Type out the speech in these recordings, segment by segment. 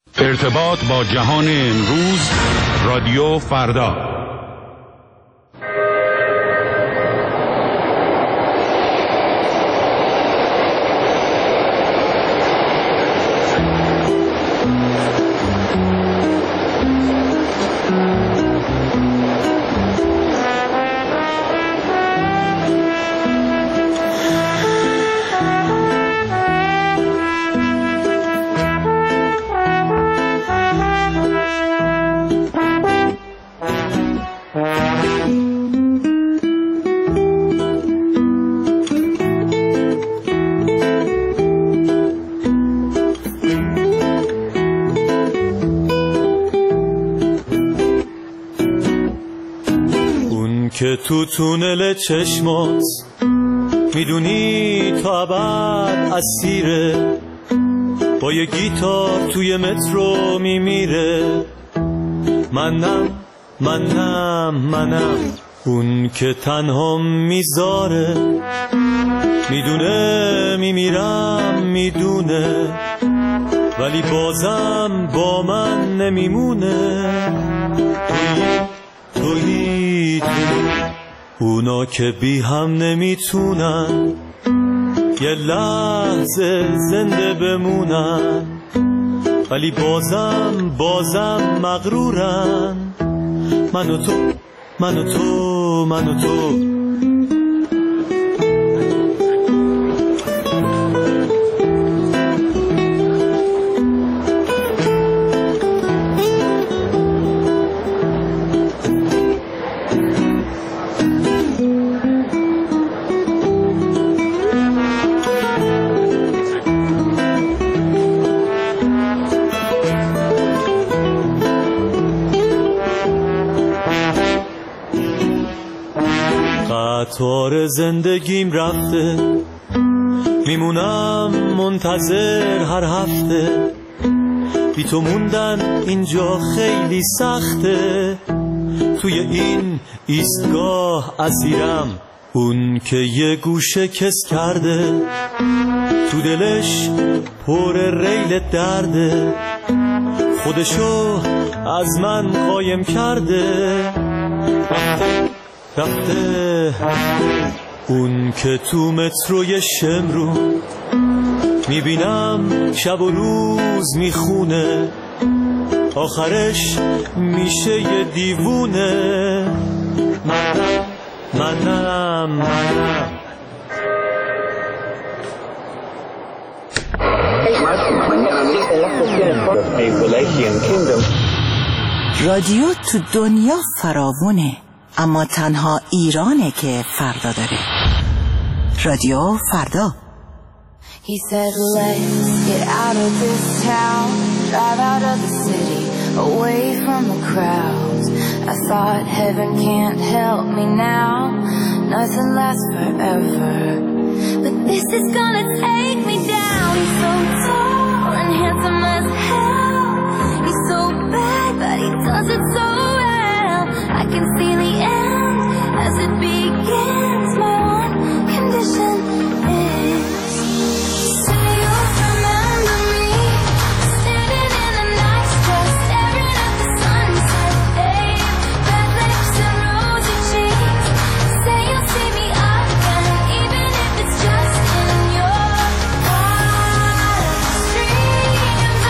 ارتباط با جهان امروز، رادیو فردا. که تو تونل چشمات میدونی تا ابد اسیره، با یه گیتار توی مترو میمیره. منم اون که تنها میذاره، میدونه میمیرم میدونه، ولی بازم با من نمیمونه. تویی اونا که بی هم نمیتونن یه لحظه زنده بمونن، ولی بازم مغرورن. من و تو قطار زندگیم رفته، میمونم منتظر هر هفته. بی تو موندن اینجا خیلی سخته، توی این ایستگاه اسیرم. اون که یه گوشه کس کرده، تو دلش پر ریل درده، خودشو از من قایم کرده. رفته اون که تو متروی شمرو میبینم شب و روز میخونه، آخرش میشه یه دیوونه. منم رادیو تو دنیا فراوونه، اما تنها ایرانه که فردا داره. رادیو فردا. He said let's get out of this town, drive out of the city, away from the crowds. I thought heaven can't help me now, nothing lasts forever, but this is gonna take me down. He's so tall and handsome as hell, he's so bad but he does it so well. I can see the end as it begins. My one condition is, say you'll remember me, standing in a nice dress, staring at the sunset. Babe, red lips and rosy cheeks. Say you'll see me again, even if it's just in your wildest dreams.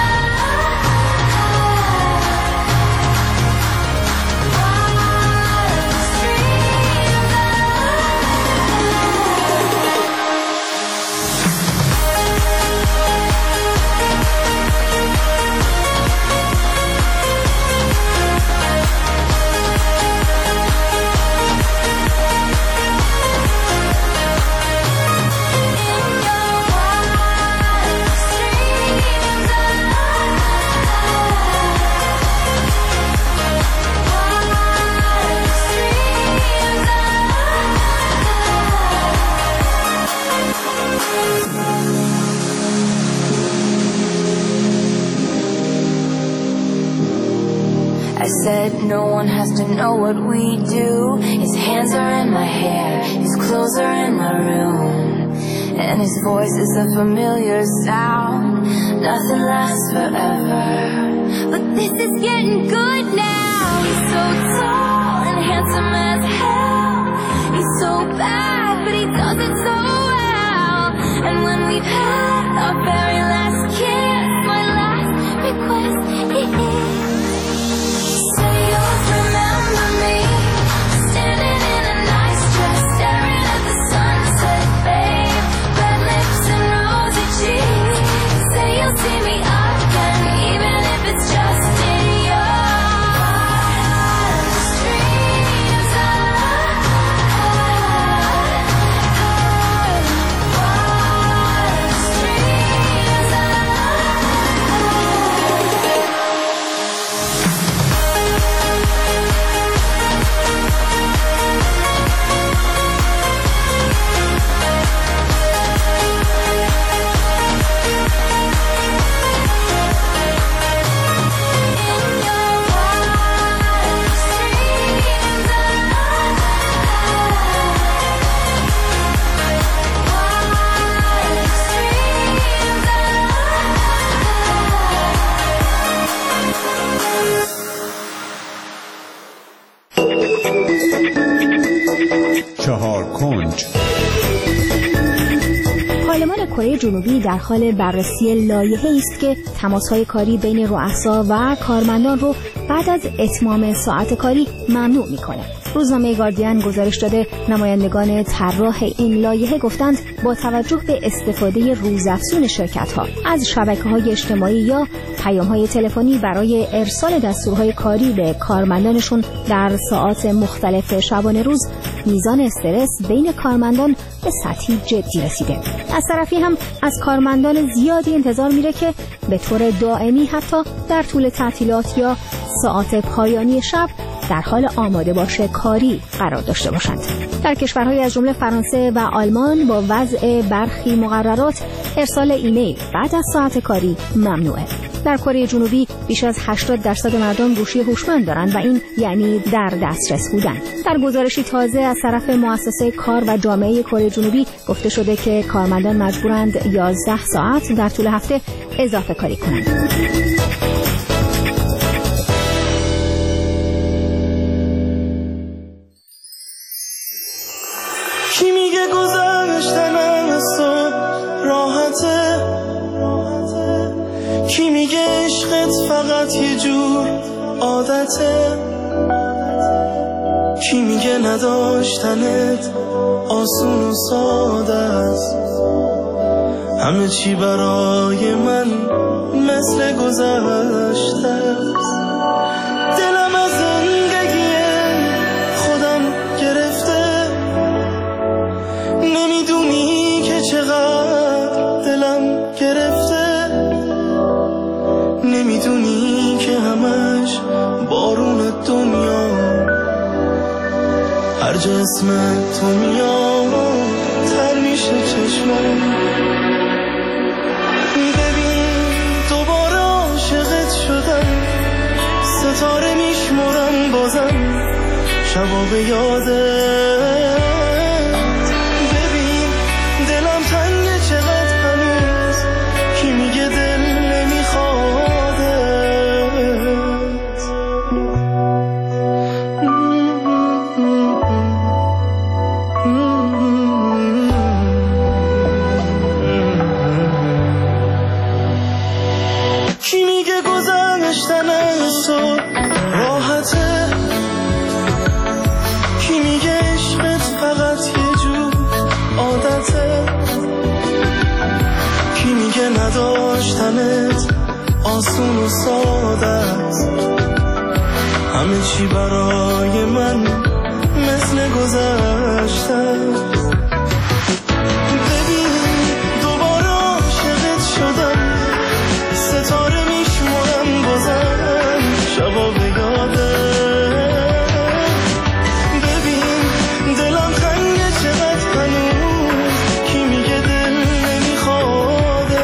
I said no one has to know what we do. His hands are in my hair, his clothes are in my room, and his voice is a familiar sound. Nothing lasts forever, but this is getting good now. He's so tall and handsome as hell. He's so bad, but he does it so well. And when we've had our very last kiss, my last request is, say you'll remember me, standing in a nice dress, staring at the sunset, babe. Red lips and rosy cheeks. Say you'll see me again, even if it's just in your dreams. چهار کنج. پارلمان کره جنوبی در حال بررسی لایحه‌ای است که تماس‌های کاری بین رؤسا و کارمندان رو بعد از اتمام ساعت کاری ممنوع می‌کنه. روزنامه گاردین گزارش داده نمایندگان طراح این لایحه گفتند با توجه به استفاده روزافزون شرکت‌ها از شبکه‌های اجتماعی یا پیام‌های تلفنی برای ارسال دستورهای کاری به کارمندانشون در ساعات مختلف شبانه روز، میزان استرس بین کارمندان به سطحی جدی رسیده. از طرفی هم از کارمندان زیادی انتظار میره که به طور دائمی حتی در طول تعطیلات یا ساعات پایانی شب در حال آماده باش کاری قرار داشته باشند. در کشورهای از جمله فرانسه و آلمان با وضع برخی مقررات ارسال ایمیل بعد از ساعت کاری ممنوعه. در کره جنوبی بیش از 80% مردم گوشی هوشمند دارند و این یعنی در دسترس بودن. در گزارشی تازه از طرف مؤسسه کار و جامعه کره جنوبی گفته شده که کارمندان مجبورند 11 ساعت در طول هفته اضافه کاری کنند. کی میگه گذشتن از تو راحته؟ کی میگه عشقت فقط یه جور عادته؟ کی میگه نداشتنت آسون و ساده است؟ همه چی برای من مثل گذشته است. دلم از زندگی خودم گرفته، نمیدونی که چقدر دلم گرفته، نمیدونی که همش بارون دنیا هر جا اسم تو میاد تر میشه چشمم. ببین دوباره عاشقت شدم، ستاره میشمرم بازم شبا به یادت. ببین دلم تنگه چقدر هنوز، کی میگه دل نمیخوادت؟ کی میگه گذشتن از تو راحته؟ کی میگه عشقت فقط یه جور عادته؟ کی میگه نداشتنت آسون و ساده است؟ همه چی برای من مثل گذشته است. ببین دوباره عاشقت شدم، ستاره میشمرم بازم شبا به یادت. ببین دلم تنگه چقدر هنوز، کی میگه دل نمیخوادت؟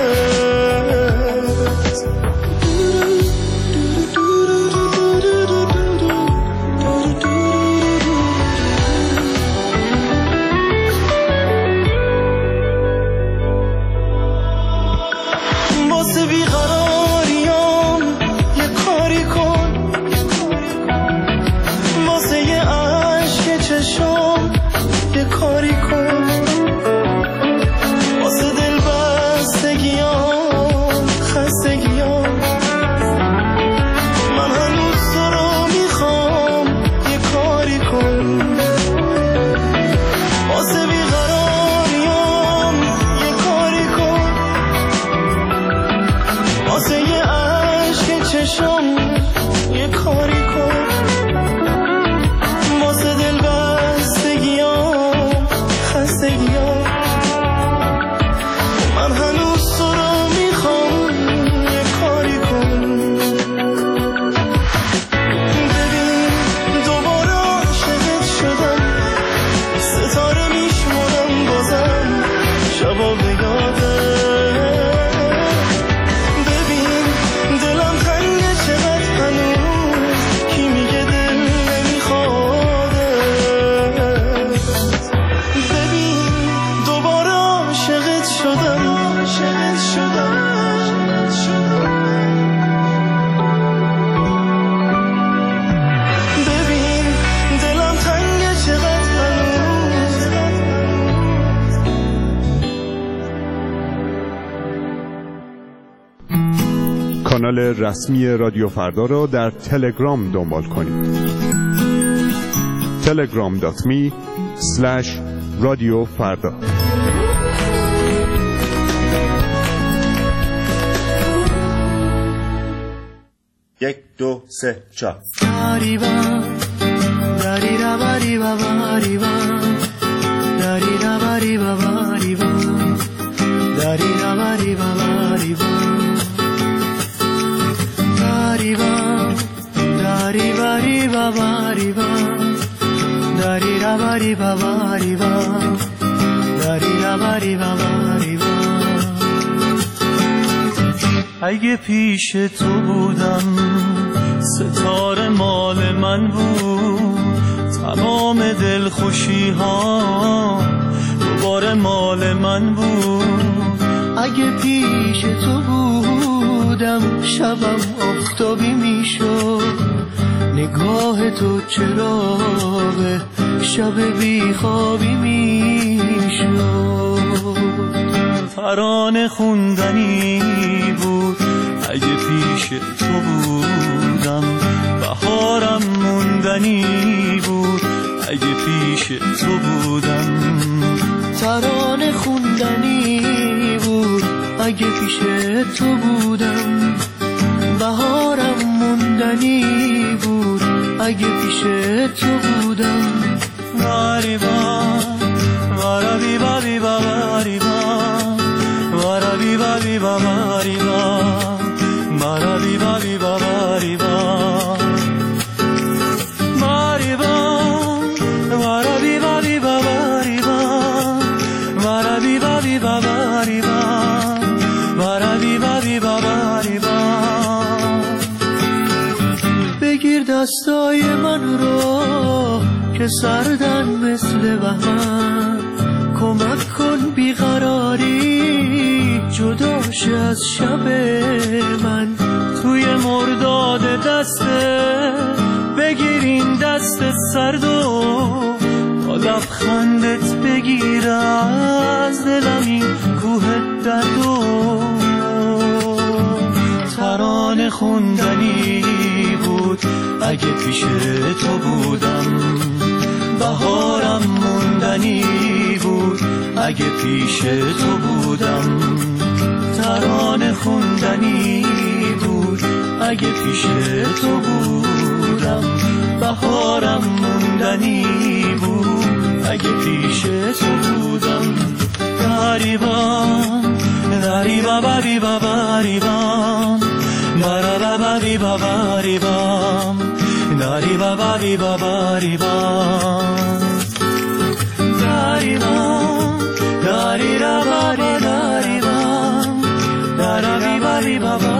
کانال رسمی رادیو فردا را در تلگرام دنبال کنید. telegram.me/رادیوفردا. یک دو سه چهار. اگه پیش تو بودم ستاره مال من بود، تمام دلخوشی ها دوباره مال من بود. اگه پیش تو بودم شبم آفتابی میشد، نگاه تو چراغ شب بیخوابی میشد. ترانه خوندنی بود اگه پیش تو بودم، بهارم موندنی بود اگه پیش تو بودم. ترانه خوندنی بود اگه پیش تو بودم، بهارم موندنی بود اگه پیش تو بودم. غریبا غریبی بابی غریبا غریبی بابی غریبا غریبی بابی غریبا غریبا غریبی بابی غریبا غریبی بابی غریبا غریبی بابی غریبا. بگیر دستای من رو که سردن مثل بهمن، کمک کن بیقراری جداش از شب من. توی مرداد دسته بگیر این دست سرد و با لبخندت بگیر از دلم این کوه درد و ترانه خوندنی بود اگه پیش تو بودم، بهارم موندنی بود اگه پیش تو بودم. ترانه خوندنی بود اگه پیش تو بودم، بهارم موندنی بود اگه پیش تو بودم. غریبان غریبا غریبا غریبان مرا غریبا غریبان غریبا غریبا غریبان غریبان غریبا غریبان غریبا غریبا